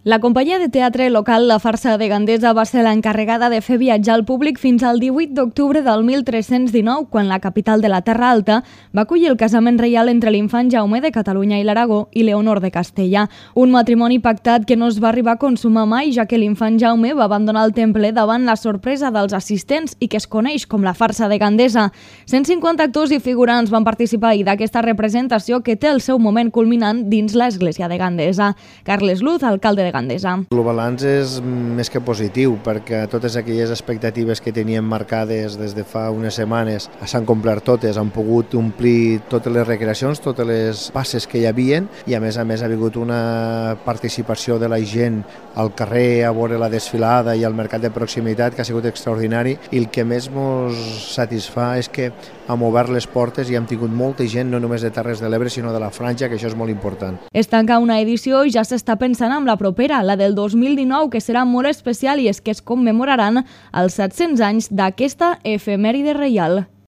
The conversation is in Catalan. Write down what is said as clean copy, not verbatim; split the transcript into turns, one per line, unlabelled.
La companyia de teatre local La Farsa de Gandesa va ser l'encarregada de fer viatjar el públic fins al 18 d'octubre del 1319, quan la capital de la Terra Alta va acollir el casament reial entre l'infant Jaume de Catalunya i l'Aragó i Leonor de Castella. Un matrimoni pactat que no es va arribar a consumar mai, ja que l'infant Jaume va abandonar el temple davant la sorpresa dels assistents i que es coneix com la Farsa de Gandesa. 150 actors i figurants van participar d'aquesta representació que té el seu moment culminant dins l'església de Gandesa. Carles Luz, alcalde de Gandesa.
El balanç és més que positiu, perquè totes aquelles expectatives que teníem marcades des de fa unes setmanes s'han complert totes, han pogut omplir totes les recreacions, totes les passes que hi havien, i a més ha hagut una participació de la gent al carrer a veure la desfilada i al mercat de proximitat que ha sigut extraordinari, i el que més ens satisfà és que hem obert les portes i hem tingut molta gent, no només de Terres de l'Ebre sinó de la Franja, que això és molt important.
Es tanca una edició i ja s'està pensant en la propera, la del 2019, que serà molt especial, i és que es commemoraran els 700 anys d'aquesta efemèride reial.